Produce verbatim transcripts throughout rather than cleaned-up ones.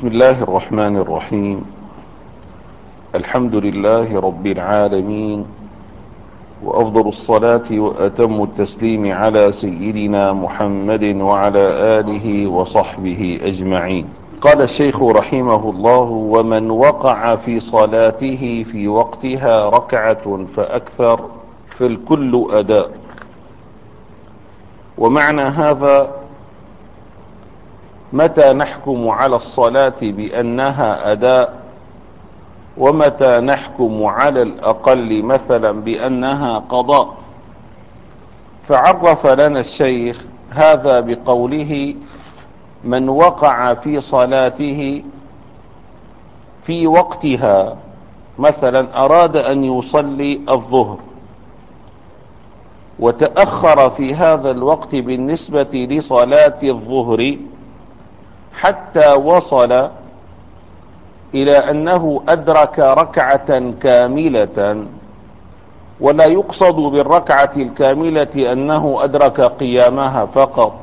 بسم الله الرحمن الرحيم. الحمد لله رب العالمين، وأفضل الصلاة وأتم التسليم على سيدنا محمد وعلى آله وصحبه أجمعين. قال الشيخ رحمه الله: ومن وقع في صلاته في وقتها ركعة فأكثر فالكل أداء. ومعنى هذا: متى نحكم على الصلاة بأنها أداء، ومتى نحكم على الأقل مثلا بأنها قضاء. فعرف لنا الشيخ هذا بقوله: من وقع في صلاته في وقتها، مثلا أراد أن يصلي الظهر وتأخر في هذا الوقت بالنسبة لصلاة الظهر حتى وصل إلى أنه أدرك ركعة كاملة، ولا يقصد بالركعة الكاملة أنه أدرك قيامها فقط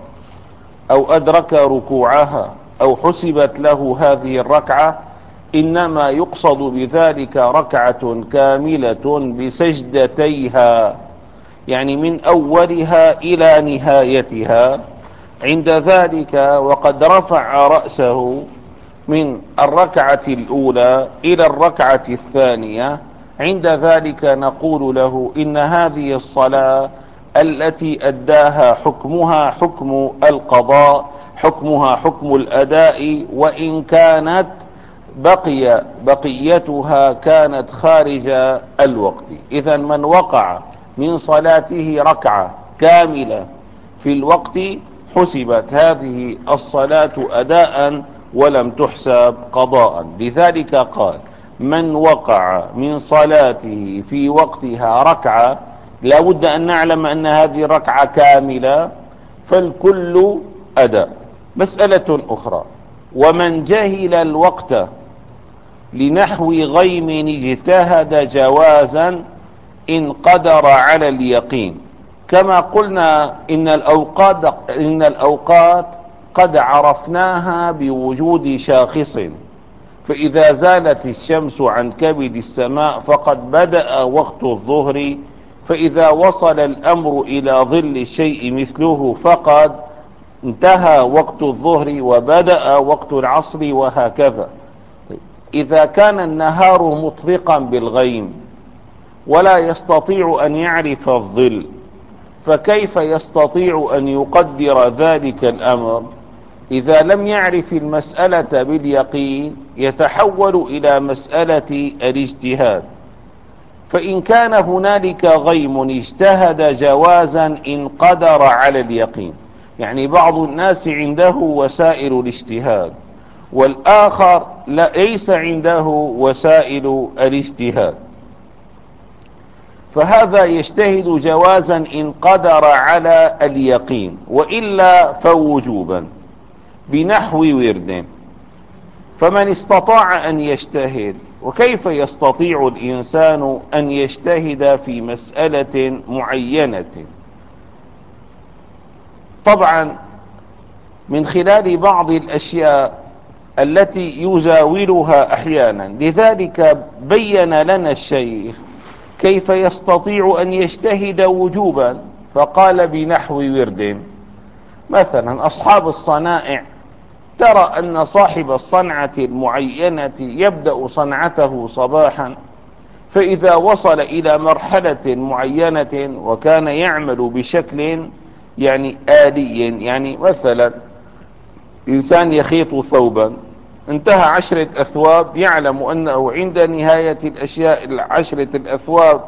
أو أدرك ركوعها أو حسبت له هذه الركعة، إنما يقصد بذلك ركعة كاملة بسجدتيها، يعني من أولها إلى نهايتها. عند ذلك وقد رفع رأسه من الركعة الأولى إلى الركعة الثانية، عند ذلك نقول له إن هذه الصلاة التي أداها حكمها حكم القضاء، حكمها حكم الأداء، وإن كانت بقي بقيتها كانت خارج الوقت. إذا من وقع من صلاته ركعة كاملة في الوقت حسبت هذه الصلاة أداء ولم تحسب قضاء. لذلك قال: من وقع من صلاته في وقتها ركعة، لا بد أن نعلم أن هذه الركعة كاملة، فالكل أداء. مسألة أخرى: ومن جهل الوقت لنحو غيم اجتهد جوازا إن قدر على اليقين. كما قلنا إن الأوقات, إن الأوقات قد عرفناها بوجود شاخص، فإذا زالت الشمس عن كبد السماء فقد بدأ وقت الظهر، فإذا وصل الأمر إلى ظل الشيء مثله فقد انتهى وقت الظهر وبدأ وقت العصر، وهكذا. إذا كان النهار مطبقا بالغيم ولا يستطيع أن يعرف الظل، فكيف يستطيع أن يقدر ذلك الأمر؟ إذا لم يعرف المسألة باليقين يتحول إلى مسألة الاجتهاد. فإن كان هنالك غيم اجتهد جوازا إن قدر على اليقين، يعني بعض الناس عنده وسائل الاجتهاد والآخر ليس عنده وسائل الاجتهاد، فهذا يجتهد جوازا إن قدر على اليقين، وإلا فوجوبا بنحو ورد. فمن استطاع أن يجتهد، وكيف يستطيع الإنسان أن يجتهد في مسألة معينة؟ طبعا من خلال بعض الأشياء التي يزاولها أحيانا. لذلك بين لنا الشيخ كيف يستطيع أن يجتهد وجوبا، فقال بنحو ورد. مثلا أصحاب الصنائع، ترى أن صاحب الصنعة المعينة يبدأ صنعته صباحا، فإذا وصل إلى مرحلة معينة وكان يعمل بشكل يعني آلي، يعني مثلا إنسان يخيط ثوبا، انتهى عشرة أثواب، يعلم أنه عند نهاية الأشياء العشرة الأثواب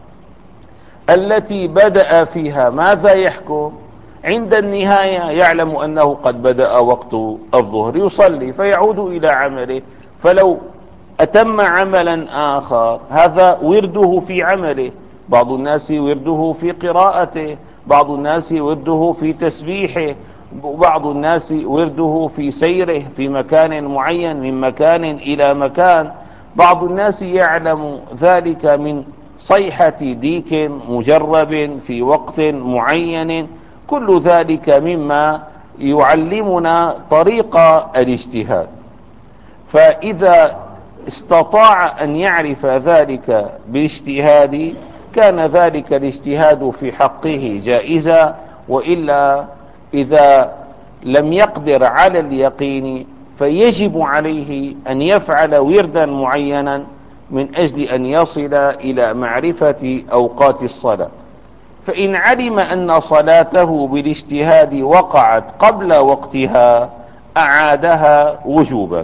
التي بدأ فيها ماذا يحكم؟ عند النهاية يعلم أنه قد بدأ وقت الظهر، يصلي فيعود إلى عمله. فلو أتم عملا آخر هذا ورده في عمله. بعض الناس ورده في قراءته، بعض الناس ورده في تسبيحه، بعض الناس ورده في سيره في مكان معين من مكان إلى مكان، بعض الناس يعلم ذلك من صيحة ديك مجرب في وقت معين. كل ذلك مما يعلمنا طريق الاجتهاد. فإذا استطاع أن يعرف ذلك باجتهاد كان ذلك الاجتهاد في حقه جائزا، وإلا إذا لم يقدر على اليقين فيجب عليه أن يفعل وردا معينا من أجل أن يصل إلى معرفة أوقات الصلاة. فإن علم أن صلاته بالاجتهاد وقعت قبل وقتها أعادها وجوبا.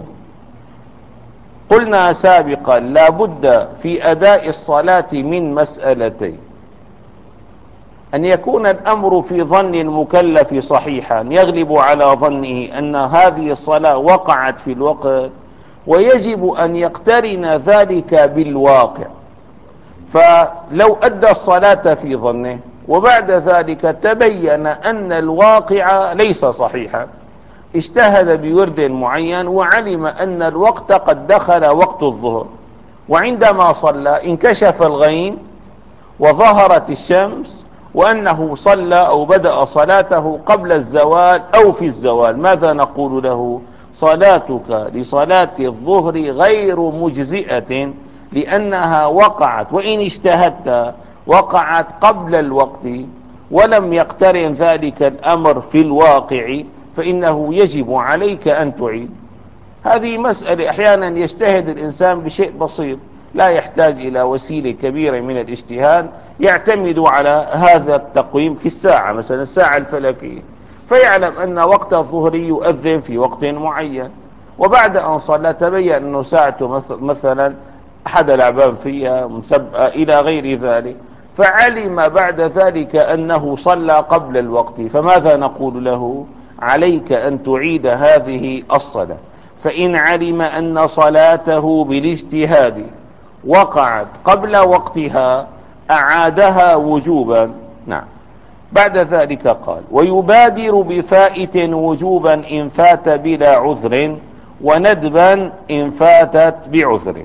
قلنا سابقا لا بد في أداء الصلاة من مسألتين: أن يكون الأمر في ظن المكلف صحيحا يغلب على ظنه أن هذه الصلاة وقعت في الوقت، ويجب أن يقترن ذلك بالواقع. فلو أدى الصلاة في ظنه وبعد ذلك تبين أن الواقع ليس صحيحا، اجتهد بورد معين وعلم أن الوقت قد دخل وقت الظهر، وعندما صلى انكشف الغيم وظهرت الشمس وأنه صلى أو بدأ صلاته قبل الزوال أو في الزوال، ماذا نقول له؟ صلاتك لصلاة الظهر غير مجزئة لأنها وقعت، وإن اجتهدت وقعت قبل الوقت ولم يقترن ذلك الأمر في الواقع، فإنه يجب عليك أن تعيد. هذه مسألة أحيانا يجتهد الإنسان بشيء بسيط لا يحتاج إلى وسيلة كبيرة من الاجتهاد، يعتمد على هذا التقويم في الساعة، مثلا الساعة الفلكية، فيعلم أن وقت الظهر يؤذن في وقت معين، وبعد أن صلى تبين أنه ساعته مثلا أحد الأعبان فيها مسبقة إلى غير ذلك، فعلم بعد ذلك أنه صلى قبل الوقت، فماذا نقول له؟ عليك أن تعيد هذه الصلاة. فإن علم أن صلاته بالاجتهاد وقعت قبل وقتها أعادها وجوبا. نعم. بعد ذلك قال: ويبادر بفائت وجوبا إن فات بلا عذر، وندبا إن فاتت بعذر.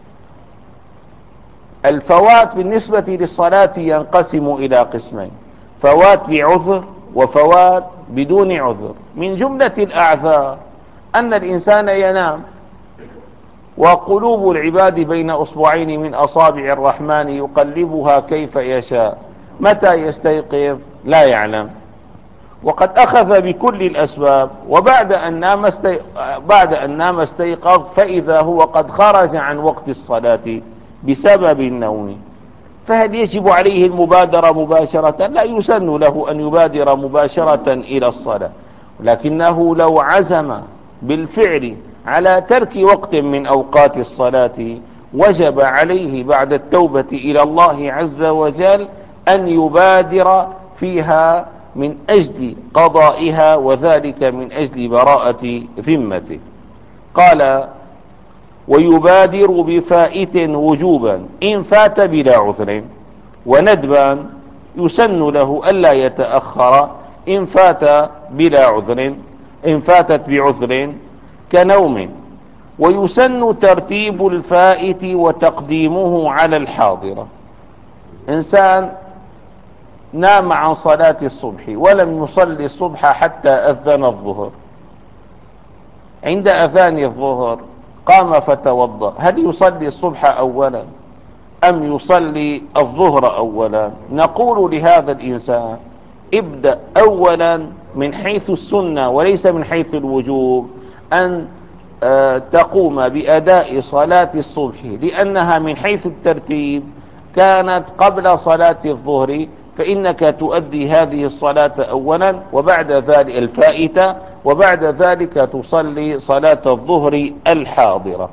الفوات بالنسبة للصلاة ينقسم إلى قسمين: فوات بعذر وفوات بدون عذر. من جملة الأعذار أن الإنسان ينام وقلوب العباد بين أصبعين من أصابع الرحمن يقلبها كيف يشاء، متى يستيقظ لا يعلم، وقد أخذ بكل الأسباب، وبعد أن نام استي... بعد أن نام استيقظ فإذا هو قد خرج عن وقت الصلاة بسبب النوم. فهل يجب عليه المبادرة مباشرة؟ لا يسن له أن يبادر مباشرة إلى الصلاة، لكنه لو عزم بالفعل على ترك وقت من أوقات الصلاة وجب عليه بعد التوبة إلى الله عز وجل أن يبادر فيها من أجل قضائها، وذلك من أجل براءة ذمته. قال: ويبادر بفائت وجوبا إن فات بلا عذر، وندبا يسن له ألا يتأخر إن فات بلا عذر، إن فاتت بعذر كنوم. ويسن ترتيب الفائت وتقديمه على الحاضرة. إنسان نام عن صلاة الصبح ولم يصلي الصبح حتى أذن الظهر، عند أذان الظهر قام فتوضأ، هل يصلي الصبح أولا أم يصلي الظهر أولا؟ نقول لهذا الإنسان: ابدأ أولا من حيث السنة وليس من حيث الوجوب أن تقوم بأداء صلاة الصبح، لأنها من حيث الترتيب كانت قبل صلاة الظهر، فإنك تؤدي هذه الصلاة أولا وبعد ذلك الفائتة، وبعد ذلك تصلي صلاة الظهر الحاضرة.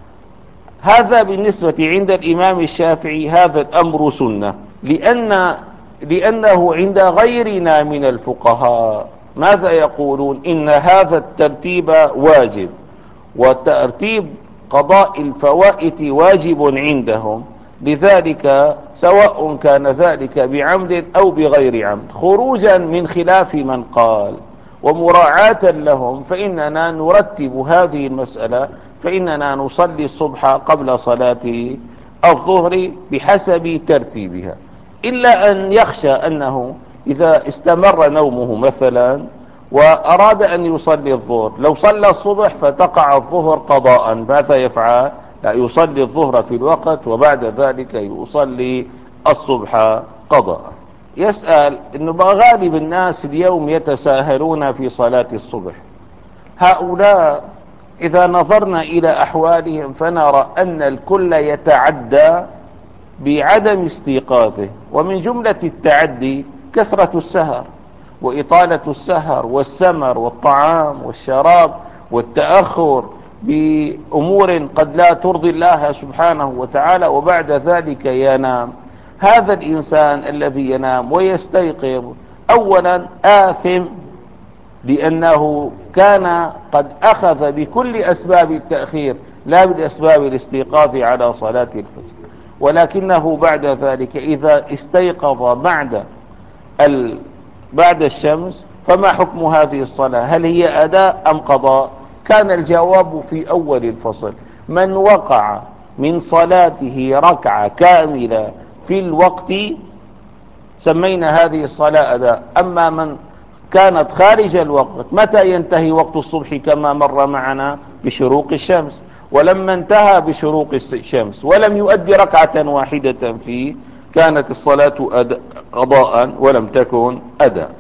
هذا بالنسبة عند الإمام الشافعي هذا الأمر سنة، لأن لأنه عند غيرنا من الفقهاء ماذا يقولون؟ إن هذا الترتيب واجب، وترتيب قضاء الفوائت واجب عندهم، لذلك سواء كان ذلك بعمد أو بغير عمد، خروجا من خلاف من قال ومراعاة لهم، فإننا نرتب هذه المسألة، فإننا نصلي الصبح قبل صلاة الظهر بحسب ترتيبها، إلا أن يخشى أنه إذا استمر نومه مثلا وأراد أن يصلي الظهر، لو صلى الصبح فتقع الظهر قضاء، ماذا يفعل؟ لا، يصلي الظهر في الوقت وبعد ذلك يصلي الصبح قضاء. يسأل إنه غالب الناس اليوم يتساهلون في صلاة الصبح. هؤلاء إذا نظرنا إلى أحوالهم فنرى أن الكل يتعدى بعدم استيقاظه، ومن جملة التعدي كثرة السهر وإطالة السهر والسمر والطعام والشراب والتأخر بأمور قد لا ترضي الله سبحانه وتعالى، وبعد ذلك ينام. هذا الإنسان الذي ينام ويستيقظ أولا آثم، لأنه كان قد أخذ بكل أسباب التأخير لا بالأسباب الاستيقاظ على صلاة الفجر، ولكنه بعد ذلك إذا استيقظ بعد ال... بعد الشمس فما حكم هذه الصلاة؟ هل هي أداء أم قضاء؟ كان الجواب في أول الفصل: من وقع من صلاته ركعة كاملة في الوقت سمينا هذه الصلاة أداء. أما من كانت خارج الوقت، متى ينتهي وقت الصبح؟ كما مر معنا بشروق الشمس، ولما انتهى بشروق الشمس ولم يؤدي ركعة واحدة فيه كانت الصلاة قضاء ولم تكن أداء.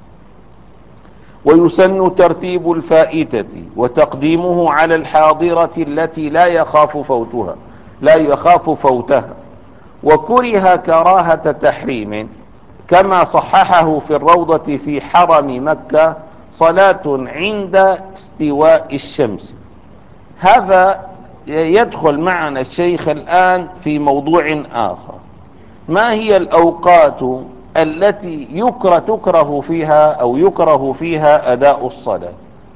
ويسن ترتيب الفائتة وتقديمه على الحاضرة التي لا يخاف فوتها لا يخاف فوتها وكره كراهة تحريم، كما صححه في الروضة في حرم مكة: صلاة عند استواء الشمس. هذا يدخل معنا الشيخ الآن في موضوع آخر: ما هي الأوقات التي يكره تكره فيها أو يكره فيها أداء الصلاة؟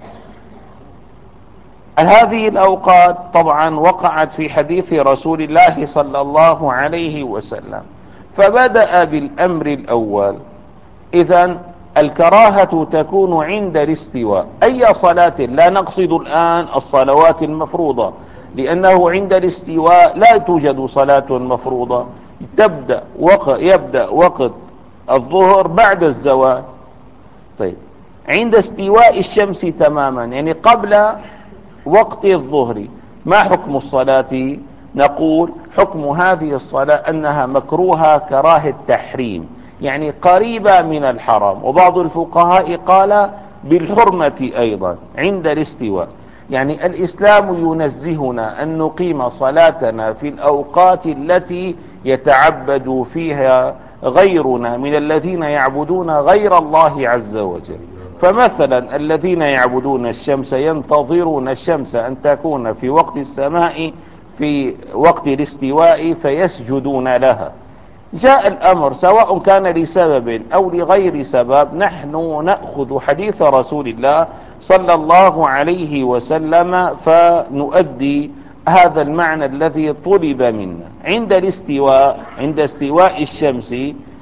هذه الأوقات طبعا وقعت في حديث رسول الله صلى الله عليه وسلم، فبدأ بالأمر الأول. إذن الكراهة تكون عند الاستواء. أي صلاة، لا نقصد الآن الصلوات المفروضة، لأنه عند الاستواء لا توجد صلاة مفروضة. تبدأ وق... يبدأ وقت الظهر بعد الزوال. طيب، عند استواء الشمس تماما، يعني قبل وقت الظهر، ما حكم الصلاة؟ نقول حكم هذه الصلاة أنها مكروهة كراهة تحريم، يعني قريبة من الحرام، وبعض الفقهاء قال بالحرمة أيضا عند الاستواء. يعني الإسلام ينزهنا أن نقيم صلاتنا في الأوقات التي يتعبد فيها غيرنا من الذين يعبدون غير الله عز وجل. فمثلا الذين يعبدون الشمس ينتظرون الشمس أن تكون في وقت السماء في وقت الاستواء فيسجدون لها. جاء الأمر سواء كان لسبب أو لغير سبب، نحن نأخذ حديث رسول الله صلى الله عليه وسلم فنؤدي هذا المعنى الذي طلب منا. عند الاستواء عند استواء الشمس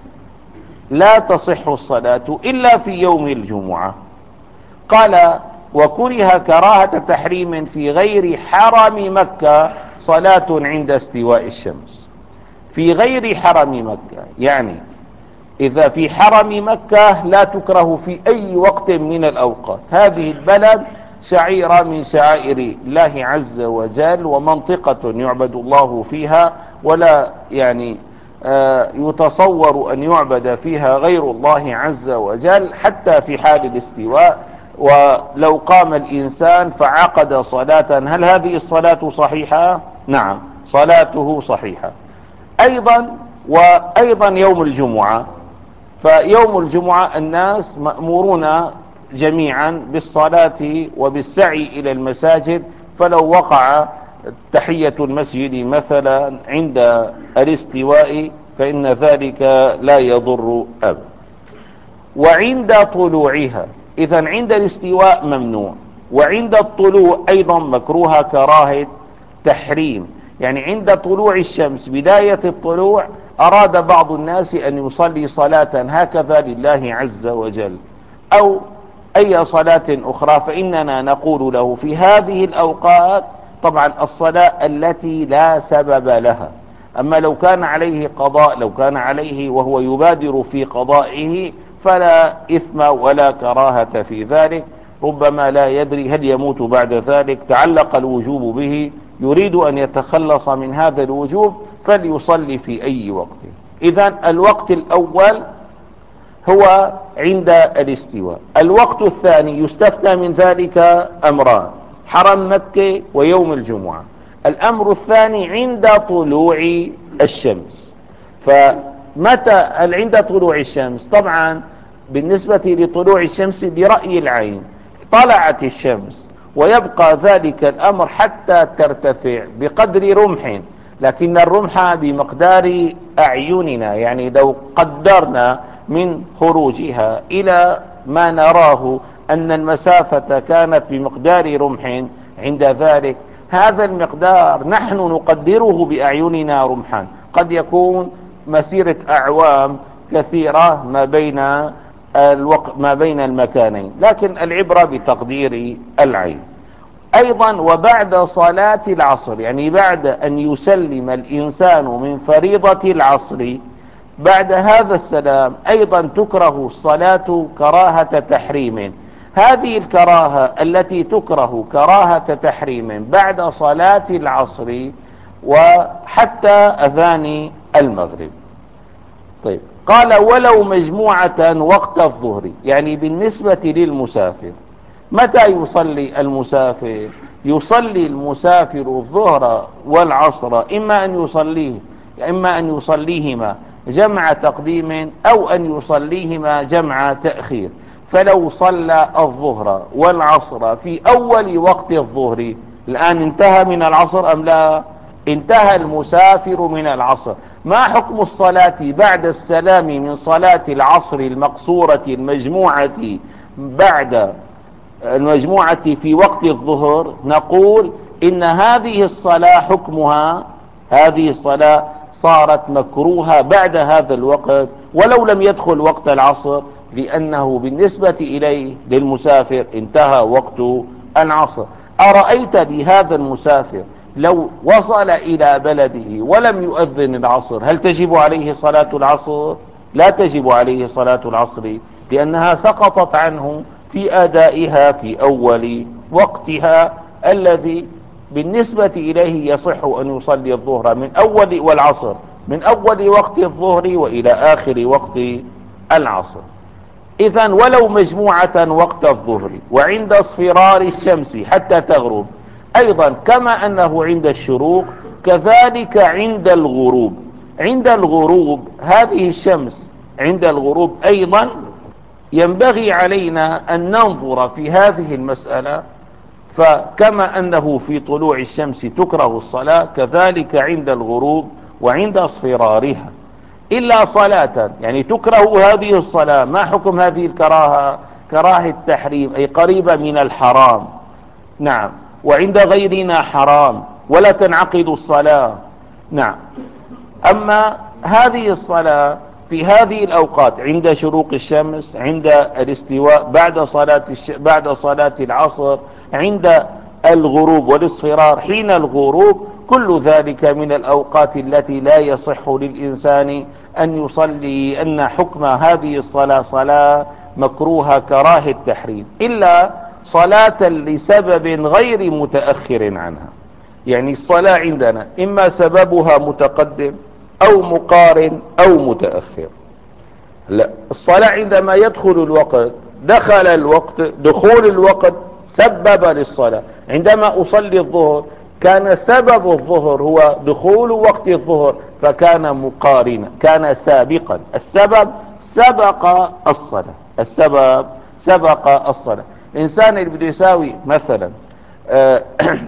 لا تصح الصلاة إلا في يوم الجمعة. قال: وكره كراهة تحريم في غير حرم مكة صلاة عند استواء الشمس. في غير حرم مكة يعني إذا في حرم مكة لا تكره في أي وقت من الأوقات. هذه البلد شعيرة من شعائر الله عز وجل، ومنطقة يعبد الله فيها، ولا يعني آه يتصور أن يعبد فيها غير الله عز وجل حتى في حال الاستواء. ولو قام الإنسان فعقد صلاة، هل هذه الصلاة صحيحة؟ نعم، صلاته صحيحة. أيضا وأيضا يوم الجمعة، فيوم الجمعة الناس مأمورون جميعا بالصلاة وبالسعي إلى المساجد، فلو وقع تحية المسجد مثلا عند الاستواء فإن ذلك لا يضر أبدا. وعند طلوعها، إذن عند الاستواء ممنوع، وعند الطلوع أيضا مكروه كراهة تحريم. يعني عند طلوع الشمس بداية الطلوع أراد بعض الناس أن يصلي صلاة هكذا لله عز وجل أو أي صلاة أخرى، فإننا نقول له في هذه الأوقات طبعا الصلاة التي لا سبب لها. أما لو كان عليه قضاء، لو كان عليه وهو يبادر في قضائه فلا إثم ولا كراهة في ذلك. ربما لا يدري هل يموت بعد ذلك، تعلق الوجوب به، يريد أن يتخلص من هذا الوجوب، فليصلي في أي وقت. إذن الوقت الأول هو عند الاستواء. الوقت الثاني يستثنى من ذلك أمران: حرم مكة ويوم الجمعة. الأمر الثاني عند طلوع الشمس. فمتى عند طلوع الشمس؟ طبعا بالنسبة لطلوع الشمس برأي العين، طلعت الشمس ويبقى ذلك الأمر حتى ترتفع بقدر رمح، لكن الرمح بمقدار أعيننا، يعني لو قدرنا من خروجها إلى ما نراه أن المسافة كانت بمقدار رمح، عند ذلك هذا المقدار نحن نقدره بأعيننا رمحا، قد يكون مسيرة أعوام كثيرة ما بين الوقت ما بين المكانين، لكن العبرة بتقدير العين. أيضا وبعد صلاة العصر، يعني بعد أن يسلم الإنسان من فريضة العصر، بعد هذا السلام أيضا تكره الصلاة كراهة تحريم. هذه الكراهة التي تكره كراهة تحريم بعد صلاة العصر وحتى أذان المغرب. طيب، قال ولو مجموعة وقت الظهر، يعني بالنسبة للمسافر متى يصلي المسافر؟ يصلي المسافر الظهر والعصر إما أن يصليه إما أن يصليهما جمع تقديم أو أن يصليهما جمع تأخير. فلو صلى الظهر والعصر في أول وقت الظهر، الآن انتهى من العصر أم لا؟ انتهى المسافر من العصر. ما حكم الصلاة بعد السلام من صلاة العصر المقصورة المجموعة بعد المجموعة في وقت الظهر؟ نقول إن هذه الصلاة حكمها هذه الصلاة صارت مكروهة بعد هذا الوقت ولو لم يدخل وقت العصر، لأنه بالنسبة إليه للمسافر انتهى وقت العصر. أرأيت بهذا المسافر لو وصل إلى بلده ولم يؤذن العصر، هل تجب عليه صلاة العصر؟ لا تجب عليه صلاة العصر، لأنها سقطت عنه في أدائها في أول وقتها الذي بالنسبة إليه يصح أن يصلي الظهر من أول والعصر من أول وقت الظهر وإلى آخر وقت العصر. إذن ولو مجموعة وقت الظهر وعند اصفرار الشمس حتى تغرب، أيضا كما أنه عند الشروق كذلك عند الغروب. عند الغروب هذه الشمس عند الغروب أيضا ينبغي علينا أن ننظر في هذه المسألة، فكما أنه في طلوع الشمس تكره الصلاة كذلك عند الغروب وعند اصفرارها، إلا صلاة، يعني تكره هذه الصلاة. ما حكم هذه الكراهة؟ كراهة التحريم، أي قريبة من الحرام. نعم، وعند غيرنا حرام ولا تنعقد الصلاة. نعم. أما هذه الصلاة في هذه الأوقات عند شروق الشمس، عند الاستواء، بعد صلاة الش... بعد صلاة العصر، عند الغروب والاصفرار حين الغروب، كل ذلك من الأوقات التي لا يصح للإنسان أن يصلي، أن حكم هذه الصلاة صلاة مكروهة كراهة التحريم، إلا صلاة لسبب غير متأخر عنها. يعني الصلاة عندنا إما سببها متقدم أو مقارن أو متأخر. لا، الصلاة عندما يدخل الوقت، دخل الوقت، دخول الوقت سبب للصلاة. عندما أصلي الظهر كان سبب الظهر هو دخول وقت الظهر، فكان مقارنا، كان سابقا، السبب سبق الصلاة السبب سبق الصلاة. الإنسان اللي بده يساوي مثلا آه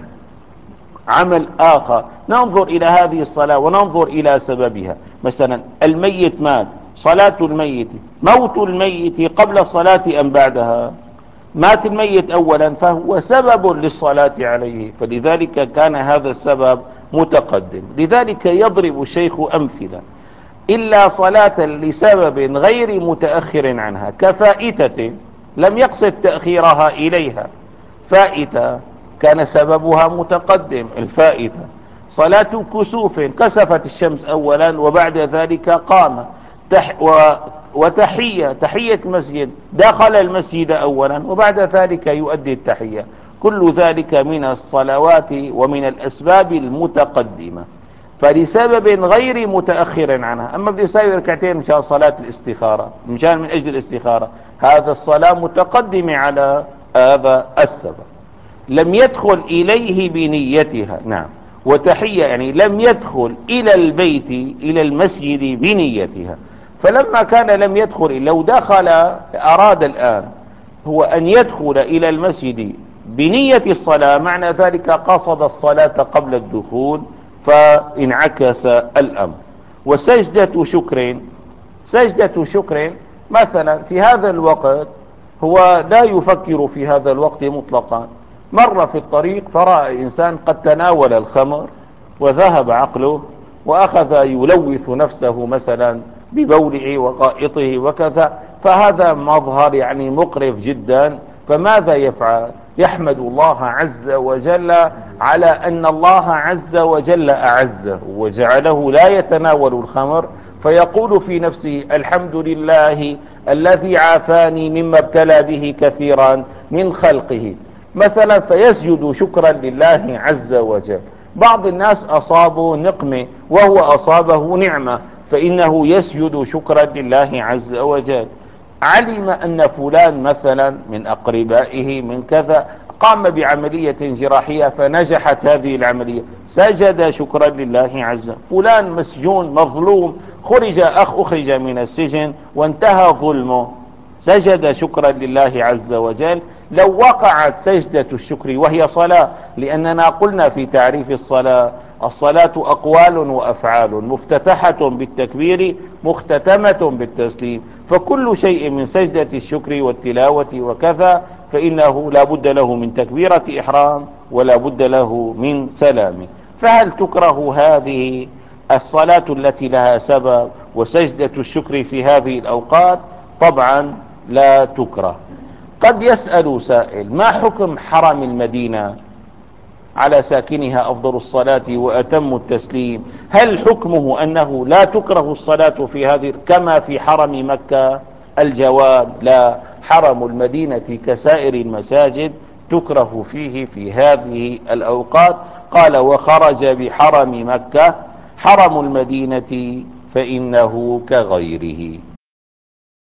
عمل آخر، ننظر إلى هذه الصلاة وننظر إلى سببها. مثلا الميت مات، صلاة الميت، موت الميت قبل الصلاة أم بعدها؟ مات الميت أولا فهو سبب للصلاة عليه، فلذلك كان هذا السبب متقدم. لذلك يضرب الشيخ أمثلة: إلا صلاة لسبب غير متأخر عنها، كفائتة لم يقصد تأخيرها إليها، فائتة كان سببها متقدم، الفائتة. صلاة كسوف، كسفت الشمس أولا وبعد ذلك قام، وتحية تحية المسجد، دخل المسجد أولا وبعد ذلك يؤدي التحية، كل ذلك من الصلوات ومن الأسباب المتقدمة، فلسبب غير متأخر عنها. أما بده يساوي ركعتين مشان صلاة الاستخارة، مشان من أجل الاستخارة، هذا الصلاة متقدمة على هذا السبب، لم يدخل إليه بنيتها. نعم، وتحية يعني لم يدخل إلى البيت إلى المسجد بنيتها، فلما كان لم يدخل، لو دخل أراد الآن هو أن يدخل إلى المسجد بنية الصلاة، معنى ذلك قصد الصلاة قبل الدخول، فانعكس الأمر. وسجدة شكر، سجدة شكر مثلا في هذا الوقت هو لا يفكر في هذا الوقت مطلقا، مر في الطريق فرأى إنسان قد تناول الخمر وذهب عقله وأخذ يلوث نفسه مثلا ببوله وغائطه وكذا، فهذا مظهر يعني مقرف جدا، فماذا يفعل؟ يحمد الله عز وجل على أن الله عز وجل أعزه وجعله لا يتناول الخمر، فيقول في نفسه الحمد لله الذي عافاني مما ابتلى به كثيرا من خلقه مثلا، فيسجد شكرا لله عز وجل. بعض الناس أصابوا نقمة وهو أصابه نعمة، فإنه يسجد شكرا لله عز وجل. علم أن فلان مثلا من أقربائه من كذا قام بعملية جراحية فنجحت هذه العملية، سجد شكرا لله عز وجل. فلان مسجون مظلوم، خرج أخ أخرج من السجن وانتهى ظلمه، سجد شكرا لله عز وجل. لو وقعت سجدة الشكر وهي صلاة، لأننا قلنا في تعريف الصلاة: الصلاة أقوال وأفعال مفتتحة بالتكبير مختتمة بالتسليم، فكل شيء من سجدة الشكر والتلاوة وكذا فإنه لا بد له من تكبيرة إحرام ولا بد له من سلام. فهل تكره هذه الصلاة التي لها سبب وسجدة الشكر في هذه الأوقات؟ طبعا لا تكره. قد يسأل سائل: ما حكم حرم المدينة على ساكنها أفضل الصلاة وأتم التسليم؟ هل حكمه أنه لا تكره الصلاة في هذه كما في حرم مكة؟ الجواب: لا، حرم المدينة كسائر المساجد تكره فيه في هذه الأوقات. قال: وخرج بحرم مكة حرم المدينة فإنه كغيره.